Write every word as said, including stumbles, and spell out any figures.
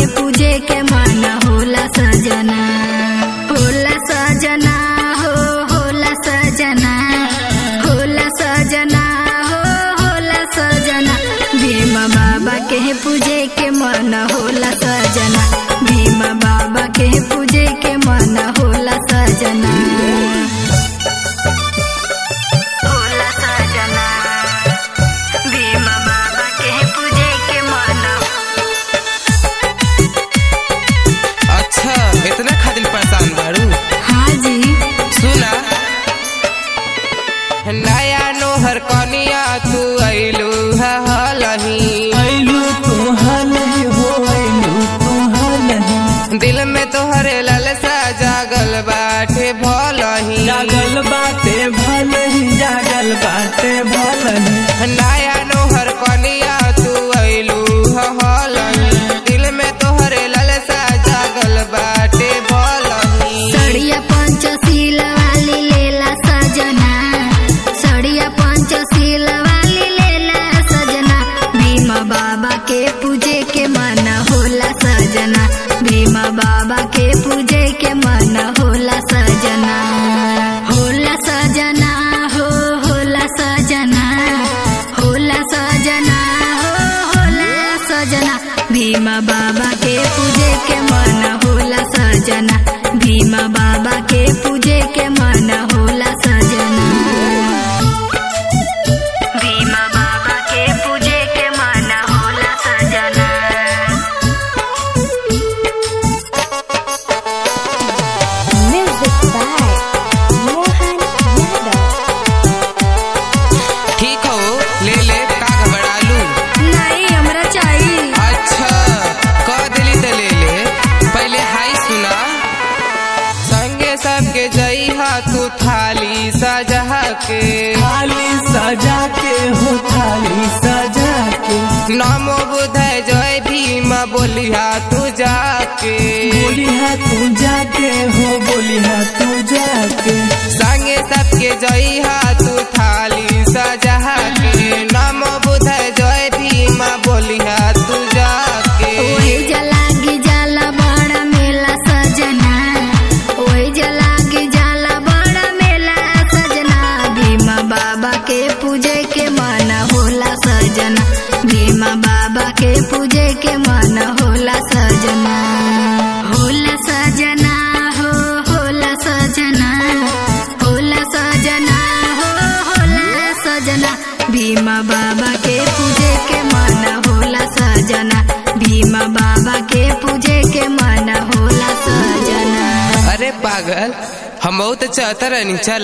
पूजे के मन होला सजना, होला सजना हो होला सजना, होला सजना हो होला सजना, भीम बाबा के पूजे के मन होला सजना, भीम बाबा के पूजे के मन होला सजना, होला सजना, भीम बाबा के पूजे के मन। अच्छा इतना खातिर परेशान बारू? हाँ जी। सुना नया नोहर कनिया तू अइलू हलही, अइलू तू हलही हो अइलू तू हलही, दिल में तोहरे ललसा जागल बाटे भलही, जागल बाटे भलही जागल बाटे भलही, नया नोहर कनिया तू अइलू हलही, दिल में तोहरे ललसा जागल बाटे भलही। सड़िया पंचशील वाली लेला सजना, सड़िया पंचशील वाली लेला सजना, भीम बाबा के पूजे के मन होला सजना, भीम बाबा के पूजे के मन होला सजना, होला सजना हो होला सजना, होला सजना हो होला सजना, भीम बाबा के पूजे के मन होला सजना, भीम बाबा के पूजे के मन होला सजना, भीम बाबा के पूजे के मन होला सजना। Music by Mohan Yadav. ठीक हो ले ले का घबरालू? नहीं हमरा चाहिए। अच्छा कह दिली तो ले ले, पहले हाई सुना। संगे सबके जइहा तू थाली सजा के, थाली सजा के हो थाली सजा के, नमो बुधय जय भीम बोलिहा तू जाके, बोलिहा तू जाके हो बोलिहा तू जाके, संगे सबके जइहा तू थाली सजा के, नमो बुधय जय भीम बोलिहा तू जाके। ओहे जलागी जाला बड़ा मेला सजना, ओहे जलागी जाला बड़ा मेला सजना, भीम बाबा के पूजे के मन होला सजना, भीम बाबा के पूजे के मन होला सजना, होला सजना हो होला सजना, होला सजना हो होला सजना, भीम बाबा के पूजे के मन होला सजना, भीम बाबा के पूजे के मन होला सजना। अरे पागल हम बहुत चाहता रहनी चल।